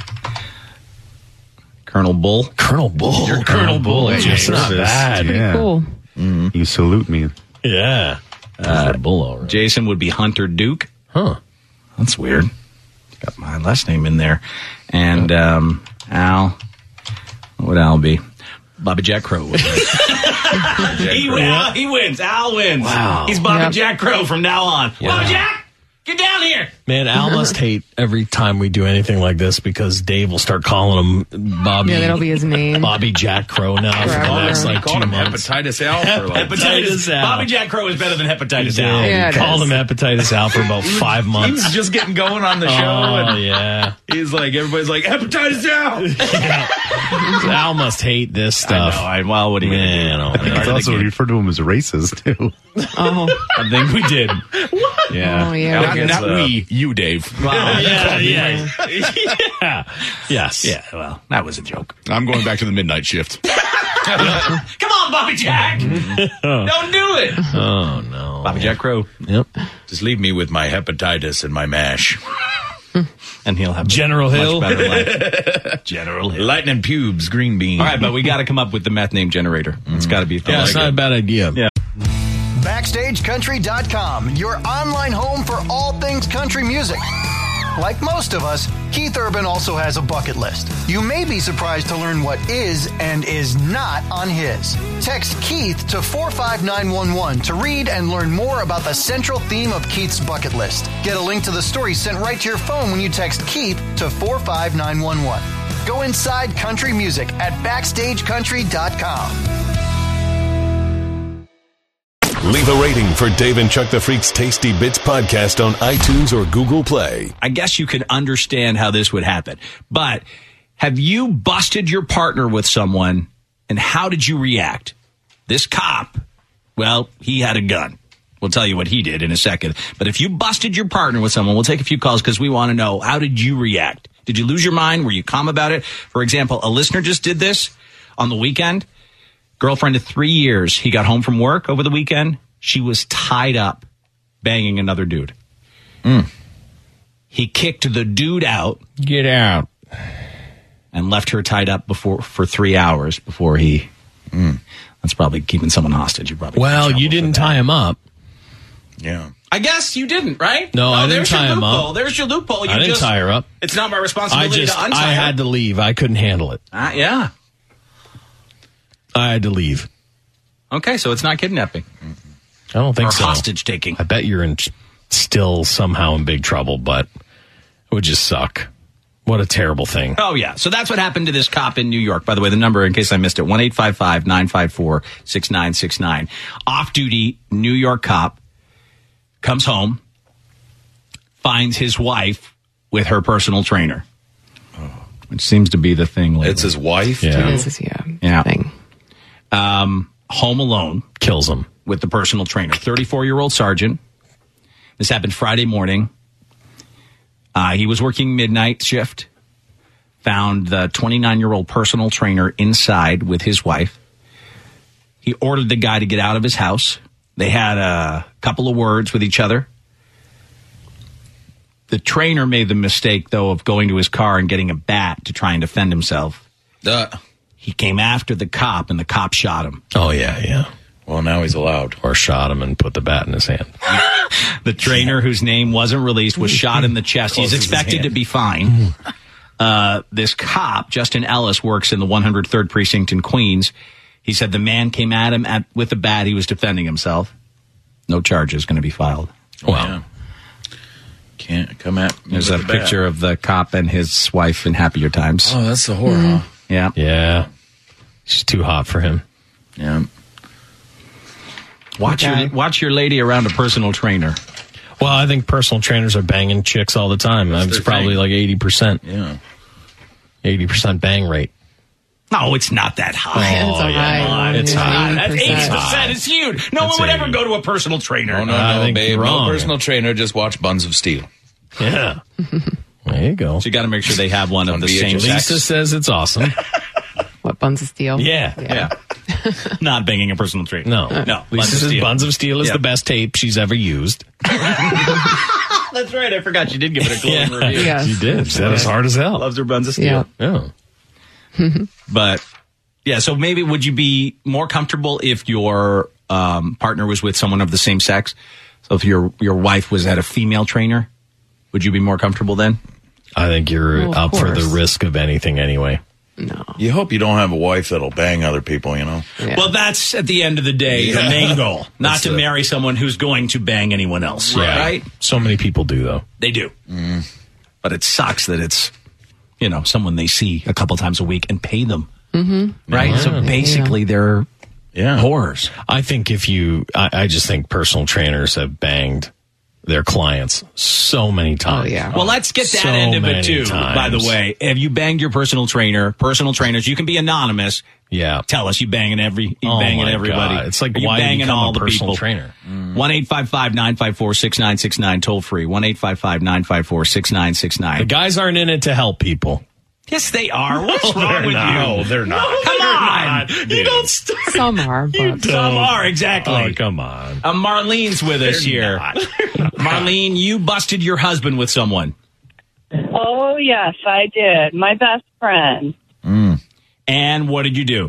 Colonel Bull. Colonel Bull. You're Colonel Bull. It's James. not bad. Yeah. Cool. Mm-hmm. You salute me. Yeah. Uh, Bull, all right. Jason would be Hunter Duke. Huh. That's weird. Got my last name in there. And um, Al. What would Al be? Bobby Jack Crow. he, Al, he wins. Al wins. Wow. He's Bobby Yep. Jack Crow from now on. Yeah. Bobby Jack, get down here. Man, Al must hate every time we do anything like this because Dave will start calling him Bobby. Yeah, that'll be his name. Bobby Jack Crow now for the Forever. next like Called two him months. Hepatitis Al for like Hepatitis Al. Bobby Jack Crow is better than Hepatitis Yeah, Al. Yeah, it called is. him Hepatitis Al for about five He months. was just getting going on the show. Oh, and yeah. He's like, everybody's like, Hepatitis Al. Al must hate this stuff. I know. I, well, what are you going to do? Man, oh, man. It's also referred to him as racist, too. Oh, I think we did. Yeah. Oh, yeah. Not, Not, not not we. we, you, Dave. Wow. Yeah, yeah. yeah. Yes. Yeah, well, that was a joke. I'm going back to the midnight shift. Come on, Bobby Jack. Don't do it. Oh, no. Bobby Jack Crow. Yep. Just leave me with my hepatitis and my mash. And he'll have General much Hill. better life. General Hill. Lightning pubes, green bean. All right, but we got to come up with the meth name generator. It's got to be. Yeah, it's not a bad idea. Yeah. Backstage Country dot com, your online home for all things country music. Like most of us, Keith Urban also has a bucket list. You may be surprised to learn what is and is not on his. Text Keith to four five nine one one to read and learn more about the central theme of Keith's bucket list. Get a link to the story sent right to your phone when you text Keith to four five nine one one. Go inside country music at backstage country dot com. Leave a rating for Dave and Chuck the Freak's Tasty Bits podcast on iTunes or Google Play. I guess you could understand how this would happen. But have you busted your partner with someone, and how did you react? This cop, well, he had a gun. We'll tell you what he did in a second. But if you busted your partner with someone, we'll take a few calls because we want to know, how did you react? Did you lose your mind? Were you calm about it? For example, a listener just did this on the weekend. Girlfriend of three years. He got home from work over the weekend. She was tied up, banging another dude. Mm. He kicked the dude out. Get out. And left her tied up before for three hours before he. Mm. That's probably keeping someone hostage. You probably. Well, you didn't tie him up. Yeah. I guess you didn't, right? No, oh, I didn't there's tie your him loophole. up. There's your loophole. You I didn't just, tie her up. It's not my I responsibility just, to untie I her. had to leave. I couldn't handle it. Uh, yeah. I had to leave. Okay, so it's not kidnapping. I don't think or so. hostage taking. I bet you're in still somehow in big trouble, but it would just suck. What a terrible thing. Oh, yeah. So that's what happened to this cop in New York. By the way, the number, in case I missed it, one eight five five, nine five four, six nine six nine. Off-duty New York cop comes home, finds his wife with her personal trainer, which seems to be the thing lately. It's his wife, Yeah. too? This is, yeah, Yeah. thing. Um, home alone. Kills him. With the personal trainer. thirty-four-year-old sergeant. This happened Friday morning. Uh, he was working midnight shift. Found the twenty-nine-year-old personal trainer inside with his wife. He ordered the guy to get out of his house. They had a couple of words with each other. The trainer made the mistake, though, of going to his car and getting a bat to try and defend himself. Uh, He came after the cop, and the cop shot him. Oh, yeah, yeah. well, now he's allowed. Or shot him and put the bat in his hand. The trainer, whose name wasn't released, was shot in the chest. He's Closes his expected hand. to be fine. Uh, this cop, Justin Ellis, works in the one hundred third Precinct in Queens. He said the man came at him at, with a bat. He was defending himself. No charges going to be filed. Well, Yeah. Can't come at me There's a with a bat. picture of the cop and his wife in happier times. Oh, that's the horror, huh? Yeah. yeah. She's too hot for him. Yeah. Watch Okay. your watch your lady around a personal trainer. Well, I think personal trainers are banging chicks all the time. That's It's their probably thing. like eighty percent. Yeah. eighty percent bang rate. No, it's not that high. Oh, it's a yeah, high one. It's Yeah, high. That's eighty eighty percent. It's huge. No That's one would ever eighty. go to a personal trainer. Oh, no, I no, think babe. you're wrong. No personal trainer. Just watch Buns of Steel. Yeah. There you go. So you got to make sure they have one of On the V H S. same sex. Lisa says it's awesome. What, Buns of Steel? Yeah. Yeah. Not banging a personal trainer. No. No. Lisa says Buns of Steel is Yeah. the best tape she's ever used. That's right. I forgot you did give it a glowing Yeah. review. Yes. She did. She said it's hard as hell. Loves her Buns of Steel. Yeah. Yeah. But yeah, so maybe would you be more comfortable if your um, partner was with someone of the same sex? So if your your wife was at a female trainer, would you be more comfortable then? I think you're Well, of up for the course. risk of anything anyway. No. You hope you don't have a wife that'll bang other people, you know? Yeah. Well, that's at the end of the day the Yeah. main goal, not That's to the- marry someone who's going to bang anyone else. Right? So many people do, though. They do. But it sucks that it's, you know, someone they see a couple times a week and pay them. Mm-hmm. Right? Yeah. So basically they're Yeah. whores. I think if you, I, I just think personal trainers have banged their clients so many times. Oh, yeah. Well, let's get that So end of it many too, times. by the way. Have you banged your personal trainer? Personal trainers, you can be anonymous. Yeah. Tell us you banging every you Oh banging my everybody. God. It's like, Are you why banging become all a the personal people? trainer? One eight five five nine five four six nine six nine toll free. One eight five five nine five four six nine six The nine. guys aren't in it to help people. Yes, they are. What's No, wrong they're with not. you? No, they're not. No, come They're on. not, You dude. don't start. Some are, but Some are, exactly. Oh, come on. Uh, Marlene's with us here. Marlene, you busted your husband with someone. Oh, yes, I did. My best friend. And what did you do?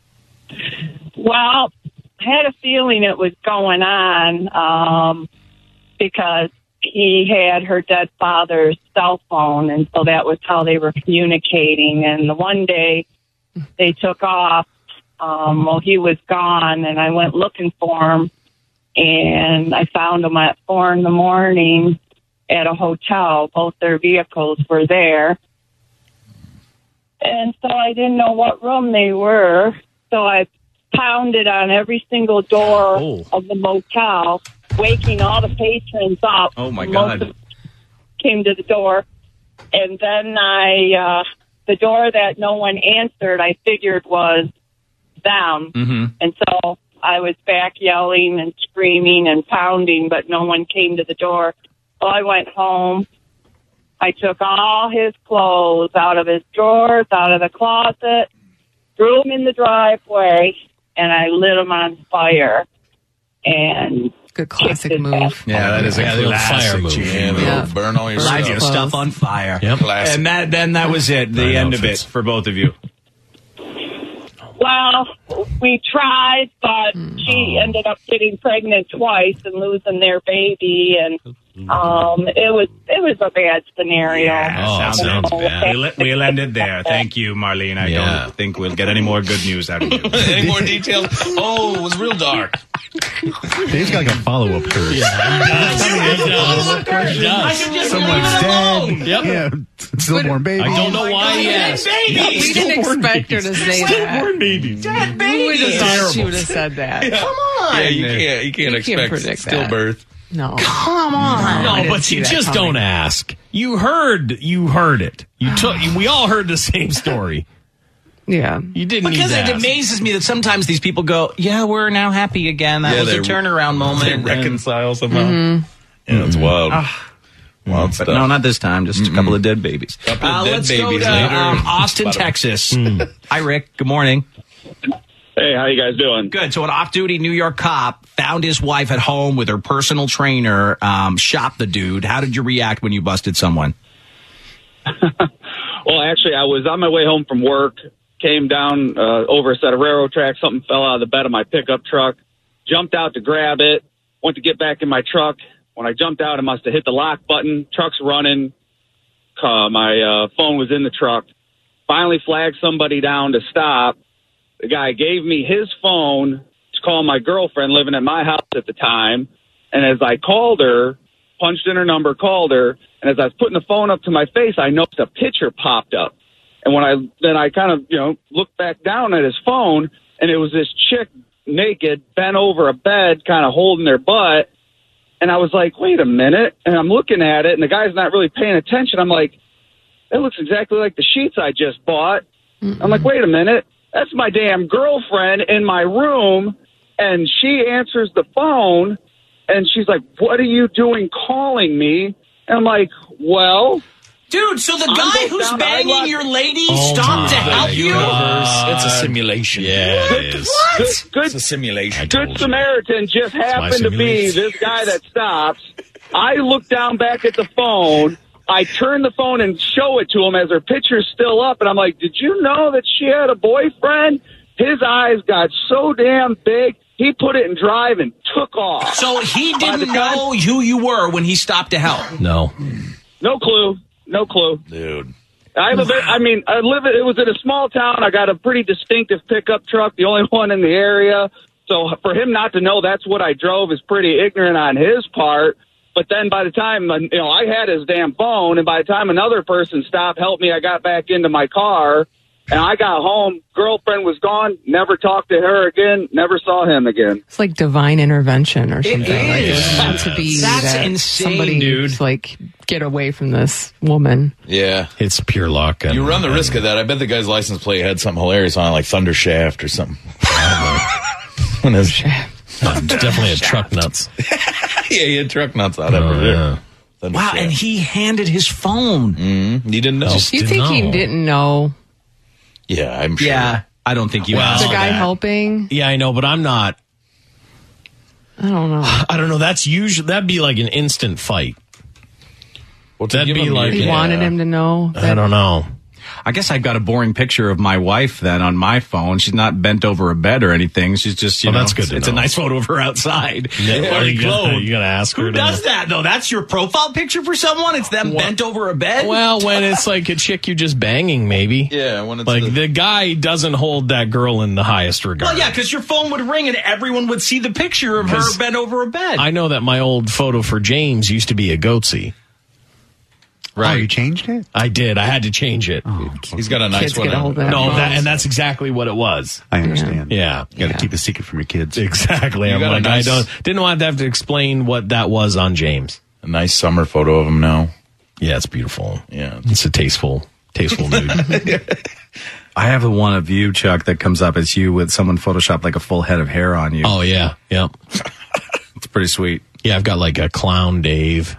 Well, I had a feeling it was going on um, because he had her dead father's cell phone, and so that was how they were communicating. And the one day they took off, um, well, he was gone, and I went looking for him, and I found him at four in the morning at a hotel. Both their vehicles were there. And so I didn't know what room they were, so I pounded on every single door Oh. of the motel, waking all the patrons up. Oh, my Most God. of them came to the door. And then I, uh, the door that no one answered, I figured was them. Mm-hmm. And so I was back yelling and screaming and pounding, but no one came to the door. So I went home. I took all his clothes out of his drawers, out of the closet, threw them in the driveway, and I lit them on fire. And good classic kicked his move. ass. Yeah, that is a Yeah, the old classic fire move. Gene. Yeah, they'll Yeah. burn all your Light stuff. your stuff on fire. Yep. Classic. And that then that was it, the Burn end outfits. of it for both of you. Well, we tried, but she ended up getting pregnant twice and losing their baby, and um, it was it was a bad scenario. Oh, sounds sounds bad. We'll, we'll end it there. Thank you, Marlene. I Yeah. don't think we'll get any more good news out of you. Any more details? Oh, it was real dark. Dave's got like a follow up curse. I should just Someone's leave it alone. dead. Yep. Yeah, stillborn baby. I don't know why he asked. We didn't expect her to say that. babies. We would have thought she would have said that. Come on. Yeah, you can't. You can't You can't expect predict that. stillbirth. No. Come on. No, I No, didn't but see you that just coming. don't ask. You heard. You heard it. You took. We all heard the same story. Yeah. You didn't Because need to it ask. amazes me that sometimes these people go, yeah, we're now happy again. That Yeah, was a they- turnaround moment. They and- reconcile somehow. Yeah, it's wild. Wild But stuff. no, not this time. Just a couple of dead babies. Couple of Uh, dead let's babies go to later. um, Austin, Bada- Texas. Hi, Rick. Good morning. Hey, how you guys doing? Good. So an off-duty New York cop found his wife at home with her personal trainer, um, shot the dude. How did you react when you busted someone? Well, actually, I was on my way home from work, came down uh, over a set of railroad tracks. Something fell out of the bed of my pickup truck. Jumped out to grab it. Went to get back in my truck. When I jumped out, I must have hit the lock button. Truck's running. Uh, my uh, phone was in the truck. Finally flagged somebody down to stop. The guy gave me his phone to call my girlfriend living at my house at the time. And as I called her, punched in her number, called her, and as I was putting the phone up to my face, I noticed a picture popped up. And when I then I kind of, you know, looked back down at his phone, and it was this chick naked, bent over a bed, kind of holding their butt. And I was like, wait a minute. And I'm looking at it, and the guy's not really paying attention. I'm like, that looks exactly like the sheets I just bought. Mm-mm. I'm like, wait a minute. That's my damn girlfriend in my room. And she answers the phone, and she's like, what are you doing calling me? And I'm like, well... Dude, so the guy who's down, banging your lady Oh stopped to help you? It's a simulation. Yeah, good, it is. Good, good, It's a simulation. Good Samaritan just happened to be this guy that stops. I look down back at the phone. I turn the phone and show it to him as her picture's still up. And I'm like, did you know that she had a boyfriend? His eyes got so damn big, he put it in drive and took off. So he By didn't the time- know who you were when he stopped to help? No. No clue. No clue. Dude. I have a bit, I mean, I live, it was in a small town. I got a pretty distinctive pickup truck, the only one in the area. So for him not to know that's what I drove is pretty ignorant on his part. But then by the time, you know, I had his damn phone, and by the time another person stopped, helped me, I got back into my car, and I got home. Girlfriend was gone. Never talked to her again. Never saw him again. It's like divine intervention or something. Like is. it's meant to be That's that insane, somebody dude. like get away from this woman. Yeah. It's pure luck. And, You run the risk of that. I bet the guy's license plate had something hilarious on it, like Thunder Shaft or something. When his, definitely a truck nuts. yeah, he had truck nuts out Oh, over there. yeah. Thunder Wow, Shaft. and he handed his phone. Mm-hmm. He didn't know. You think he didn't know Yeah, I'm sure. Yeah, I don't think you Well, asked the guy that. helping? Yeah, I know, but I'm not. I don't know. I don't know. That's usually that'd be like an instant fight. Well, to That'd give be him like He the- wanted him to know. I That, don't know. I guess I've got a boring picture of my wife then on my phone. She's not bent over a bed or anything. She's just, you Oh, know, that's good to it's know. a nice photo of her outside. Yeah, Already you gotta- clothed. you gotta ask her Who to- does that, though? That's your profile picture for someone? It's them bent over a bed? Well, when it's like a chick you're just banging, maybe. Yeah, when it's Like the- the guy doesn't hold that girl in the highest regard. Well, yeah, because your phone would ring and everyone would see the picture of her 'Cause bent over a bed. I know that my old photo for James used to be a goatsy. Oh, you changed it? I did. I had to change it. He's got a nice Kids one. get a hold of No, that. that, and that's exactly what it was. I understand. Yeah. You got to keep a secret from your kids. Exactly. You I'm got a like, nice- I don't didn't want to have to explain what that was on James. A nice summer photo of him now. Yeah, it's beautiful. Yeah. It's a tasteful, tasteful nude. I have the one of you, Chuck, that comes up as you with someone photoshopped like a full head of hair on you. Oh yeah, yeah, It's pretty sweet. yeah. I've got like a clown Dave.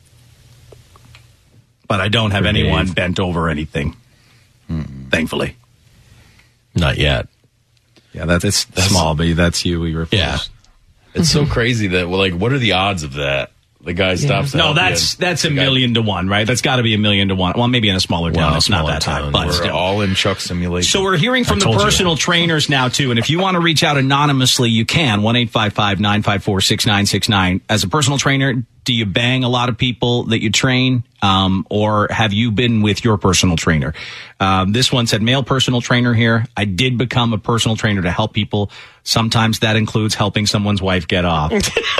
But I don't have For anyone Dave. bent over anything, thankfully. Not yet. Yeah, that's, it's small, but that's you. We were Yeah. It's so crazy that, well, like, what are the odds of that? The guy stops. to No, help you that's and that's a the guy- million to one, right? That's got to be a million to one. Well, maybe in a smaller town, Well, it's not smaller that high, town, but We're still. all in Chuck simulation. So we're hearing from I the told you. personal trainers now, too. And if you want to reach out anonymously, you can. one eight five five nine five four six nine six nine. As a personal trainer, do you bang a lot of people that you train? Um, or have you been with your personal trainer? Um, this one said, male personal trainer here. I did become a personal trainer to help people. Sometimes that includes helping someone's wife get off.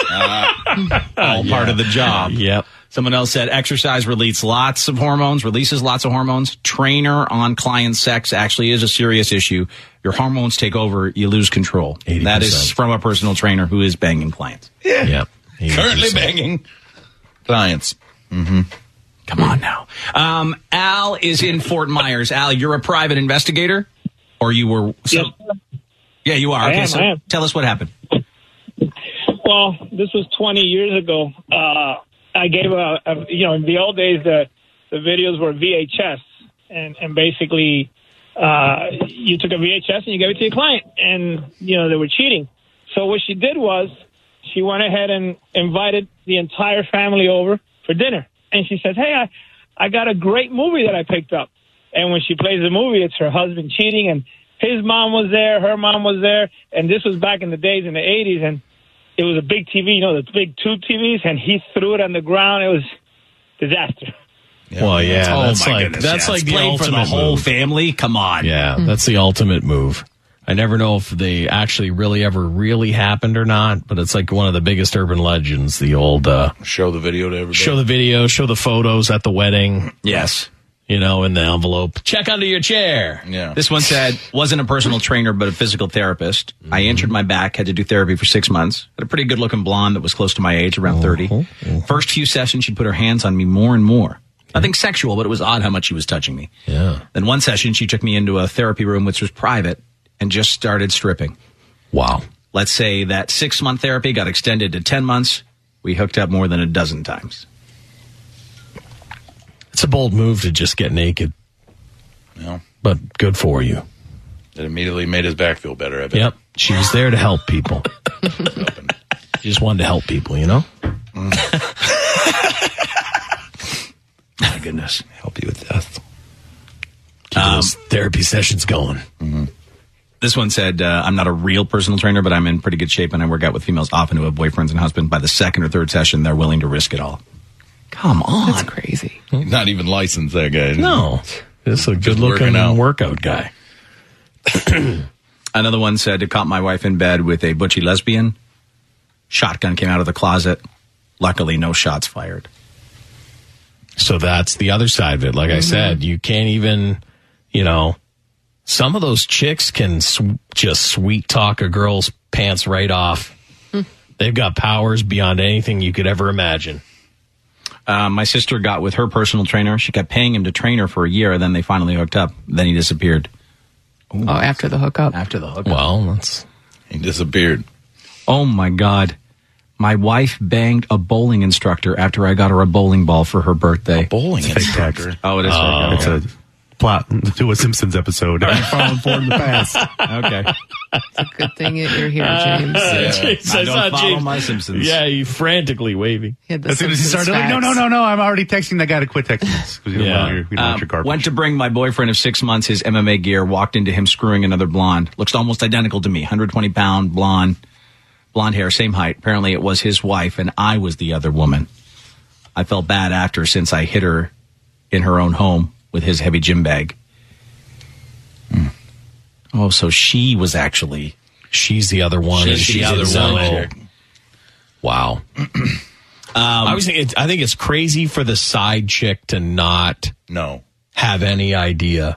All part of the job. Yep. Someone else said exercise releases lots of hormones, releases lots of hormones. Trainer on client sex actually is a serious issue. Your hormones take over, you lose control. eighty percent. That is from a personal trainer who is banging clients. Yep. currently banging clients. Mm-hmm. Come on now. Um, Al is in Fort Myers. Al, you're a private investigator? Or you were... So, Yes. Yeah, you are. I okay, am, so I am. tell us what happened. Well, this was twenty years ago. Uh, I gave a, a, you know, in the old days, the the videos were V H S, and and basically, uh, you took a V H S and you gave it to your client, and you know they were cheating. So what she did was, she went ahead and invited the entire family over for dinner, and she says, "Hey, I I got a great movie that I picked up." And when she plays the movie, it's her husband cheating, and his mom was there, her mom was there, and this was back in the days in the eighties, and it was a big T V, you know, the big tube T Vs, and he threw it on the ground. It was disaster. Well, yeah, Oh, that's my like goodness, that's yeah. like It's the played ultimate for the whole move. family. Come on. Yeah, that's the ultimate move. I never know if they actually really ever really happened or not, but it's like one of the biggest urban legends. The old uh, Show the video to everybody. show the video, show the photos at the wedding. Yes. You know, in the envelope. Check under your chair. Yeah. This one said, wasn't a personal trainer, but a physical therapist. I injured my back, had to do therapy for six months. Had a pretty good looking blonde that was close to my age, around thirty. First few sessions, she'd put her hands on me more and more. Nothing sexual, but it was odd how much she was touching me. Yeah. Then one session, she took me into a therapy room, which was private, and just started stripping. Wow. Let's say that six-month therapy got extended to ten months. We hooked up more than a dozen times. It's a bold move to just get naked. No. But good for you. It immediately made his back feel better, I bet. Yep. She was there to help people. She just wanted to help people, you know? Mm. My goodness. Help you with death. Keep um, those therapy sessions going. Mm-hmm. This one said, uh, I'm not a real personal trainer, but I'm in pretty good shape, and I work out with females often who have boyfriends and husbands. By the second or third session, they're willing to risk it all. Come on. That's crazy. He's not even licensed, that guy. No. This is a good-looking workout guy. Another one said, I caught my wife in bed with a butchy lesbian. Shotgun came out of the closet. Luckily, no shots fired. So that's the other side of it. Like mm-hmm. I said, you can't even, you know, some of those chicks can sw- just sweet talk a girl's pants right off. Mm. They've got powers beyond anything you could ever imagine. Uh, my sister got with her personal trainer. She kept paying him to train her for a year. Then they finally hooked up. Then he disappeared. Ooh. Oh, after the hookup? After the hookup. Well, that's... He disappeared. Oh, my God. My wife banged a bowling instructor after I got her a bowling ball for her birthday. A bowling instructor? Oh, it is. Uh, it's a plot to a Simpsons episode. I'm falling for in the past. Okay. It's a good thing that you're here, James. Uh, yeah. James, I don't I follow James. my Simpsons. Yeah, he frantically waving. He had the as soon as he started, like, no, no, no, no, I'm already texting that guy to quit texting us. Because you don't Yeah. want your, you don't Um, want your garbage. went to bring my boyfriend of six months his M M A gear, walked into him screwing another blonde. Looks almost identical to me, one hundred twenty pound blonde, blonde hair, same height. Apparently it was his wife and I was the other woman. I felt bad after since I hit her in her own home with his heavy gym bag. Mm. Oh, so she was actually... She's the other one. She's, she's the other woman. Wow. um, I was thinking, I think it's crazy for the side chick to not no have any idea.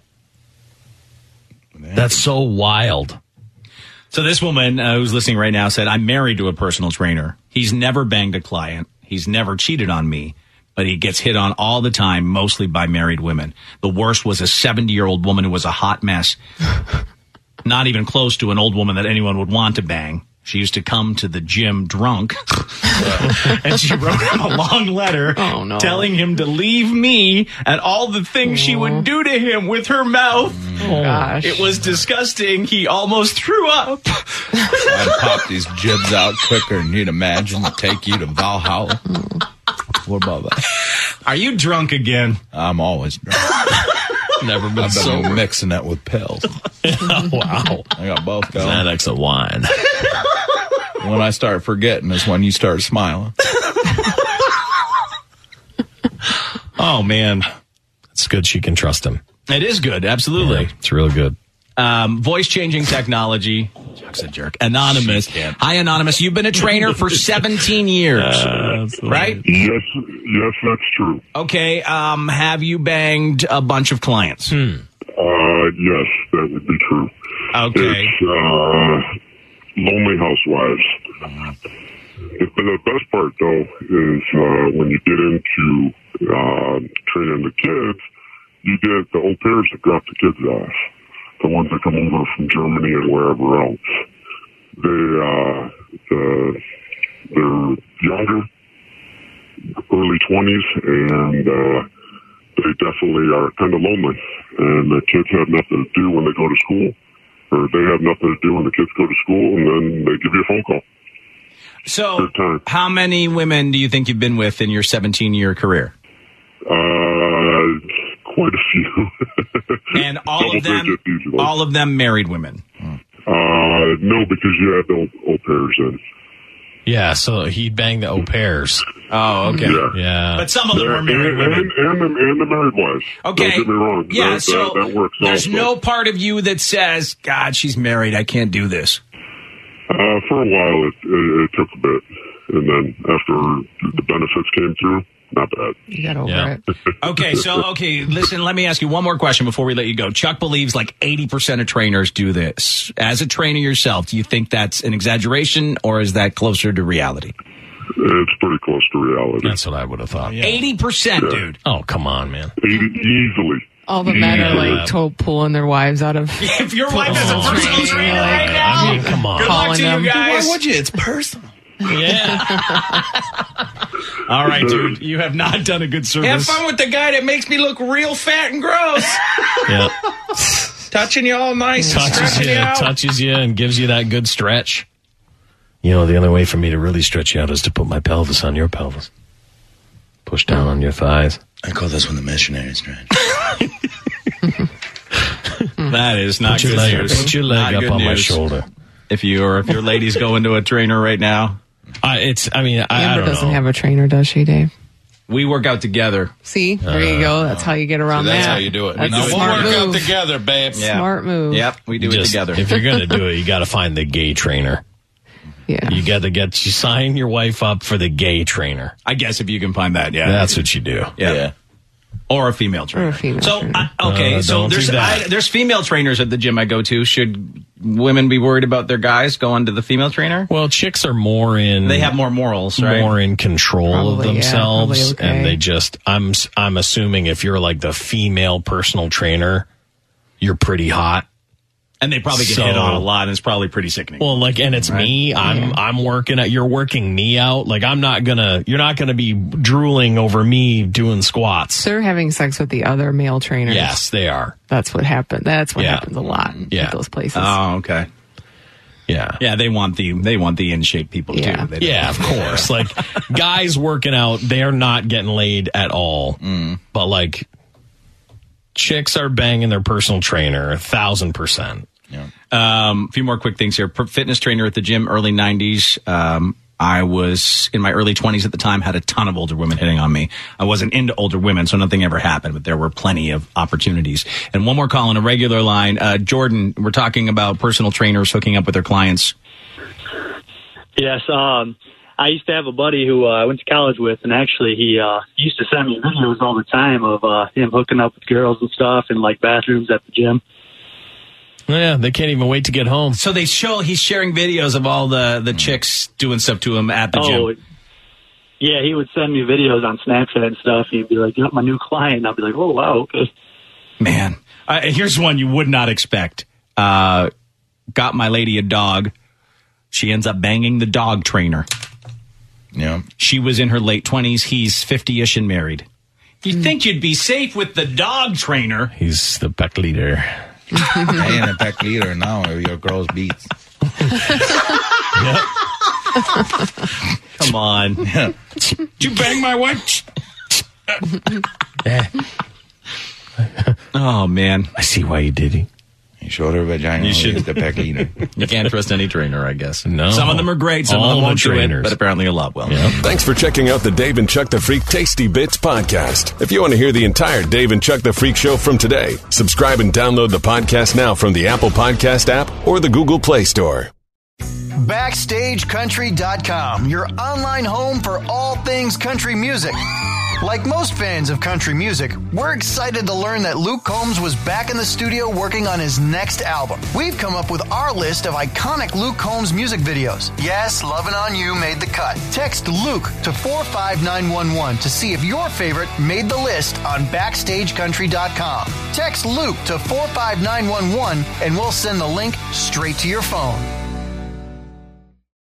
That's so wild. So this woman uh, who's listening right now said, I'm married to a personal trainer. He's never banged a client. He's never cheated on me, but he gets hit on all the time, mostly by married women. The worst was a seventy-year-old woman who was a hot mess. Not even close to an old woman that anyone would want to bang. She used to come to the gym drunk, and she wrote him a long letter oh, no. telling him to leave me and all the things Aww. she would do to him with her mouth. Oh, gosh. It was disgusting. He almost threw up. I'd pop these jibs out quicker than you'd imagine to take you to Valhalla. What about that? Are you drunk again? I'm always drunk. Never been I've been sober. mixing it with pills. Wow. I got both going. Xanax and wine. When I start forgetting is when you start smiling. Oh, man. It's good she can trust him. It is good, absolutely. Yeah, it's real good. Um, voice-changing technology. Chuck's a jerk. Anonymous. Hi, Anonymous. You've been a trainer for seventeen years, uh, right? Yes, yes, that's true. Okay. Um, have you banged a bunch of clients? Hmm. Uh, yes, that would be true. Okay. It's, uh, lonely housewives. It, but the best part, though, is uh, when you get into uh, training the kids, you get the au pairs that drop the kids off. The ones that come over from Germany and wherever else. They, uh, the, they're younger, early twenties, and uh, they definitely are kind of lonely. And the kids have nothing to do when they go to school, or they have nothing to do when the kids go to school, and then they give you a phone call. So, how many women do you think you've been with in your seventeen-year career? Uh, quite a few. And all of them, all of them married women? Uh, no, because you had the au pairs in. Yeah, so he banged the au pairs. Oh, okay. Yeah. yeah. But some of them yeah, were married and, women. And, and, the, and the married wives. Okay. Don't get me wrong. Yeah, that, so that, that works there's also. no part of you that says, God, she's married. I can't do this. Uh, for a while, it, it, it took a bit. And then after the benefits came through, not bad. You got over Yeah. it. Okay, so, okay, listen, let me ask you one more question before we let you go. Chuck believes like eighty percent of trainers do this. As a trainer yourself, do you think that's an exaggeration or is that closer to reality? it's pretty close to reality. That's what I would have thought. eighty percent, Yeah. dude. Oh, come on, man. Easily. All the men are Easily. like to- pulling their wives out of. If your wife is a football personal training, trainer like, right now, I mean, come on. good luck Calling to them. you guys. Why would you? It's personal. Yeah. All right, dude. You have not done a good Have service. fun with the guy that makes me look real fat and gross. yeah. Touching you all nice and Touches stretching you, you out. touches you, and gives you that good stretch. You know, the only way for me to really stretch you out is to put my pelvis on your pelvis. Push down on your thighs. I call this one the missionary stretch. That is not Put your good leg, news. put your leg Not up good on my news. shoulder. If you or if your lady's going to a trainer right now, I, it's. I mean, I, I Amber don't doesn't know. have a trainer, does she, Dave? we work out together. See, there you go. That's how you get around So that's that. how you do it. That's Now, a we'll smart work out move. together, babe. Yeah. Smart move. Yep, we do Just- it together. If you're going to do it, you got to find the gay trainer. Yeah. You got to get you sign your wife up for the gay trainer. I guess if you can find that, yeah, That's what you do. yeah. Yeah. Or a female trainer. Or a female so trainer. I, okay, Uh, so don't there's do that. I, there's female trainers at the gym I go to. Should women be worried about their guys going to the female trainer? Well, chicks are more in. They have more morals, right? more in control Probably, of yeah, themselves, probably okay. and they just. I'm. I'm assuming if you're like the female personal trainer, you're pretty hot. And they probably get So- hit on a lot, and it's probably pretty sickening. Well, like, and it's Right. me. I'm I'm working at. You're working me out. Like, I'm not gonna. You're not gonna be drooling over me doing squats. They're having sex with the other male trainers. Yes, they are. That's what happened. That's what Yeah. happens a lot Yeah. at those places. Oh, okay. Yeah. Yeah, they want the they want the in shape people Yeah. too. They don't- Yeah, of course. Like, guys working out, they're not getting laid at all. Mm. But like, chicks are banging their personal trainer a thousand percent. Um, a few more quick things here. Per- Fitness trainer at the gym, early nineties. Um, I was in my early twenties at the time, had a ton of older women hitting on me. I wasn't into older women, so nothing ever happened, but there were plenty of opportunities. And one more call on a regular line. Uh, Jordan, we're talking about personal trainers hooking up with their clients. Yes, um, I used to have a buddy who uh, I went to college with, and actually he uh, used to send me videos all the time of uh, him hooking up with girls and stuff in like bathrooms at the gym. Yeah, they can't even wait to get home. So they show, he's sharing videos of all the, the chicks doing stuff to him at the Oh, gym. yeah, he would send me videos on Snapchat and stuff. He'd be like, "You got my new client." And I'd be like, "Oh, wow, okay." Man, uh, here's one you would not expect. Uh, got my lady a dog. She ends up banging the dog trainer. Yeah. She was in her late twenties. He's fifty-ish and married. You'd think you'd be safe with the dog trainer. He's the pack leader. I ain't a pack leader now. Your girl's beats. Come on. Did you bang my wife? Oh, man. I see why you did it. You showed her vagina. You should- He's the pack leader. You can't trust any trainer, I guess. No. Some of them are great. Some All of them the won't do it, trainers. but apparently a lot will. Thanks for checking out the Dave and Chuck the Freak Tasty Bits podcast. If you want to hear the entire Dave and Chuck the Freak show from today, subscribe and download the podcast now from the Apple Podcast app or the Google Play Store. Backstage Country dot com, your online home for all things country music. Like most fans of country music, we're excited to learn that Luke Combs was back in the studio working on his next album. We've come up with our list of iconic Luke Combs music videos. Yes, Lovin' On You made the cut. Text Luke to four five nine one one to see if your favorite made the list on Backstage Country dot com. Text Luke to four five nine one one and we'll send the link straight to your phone.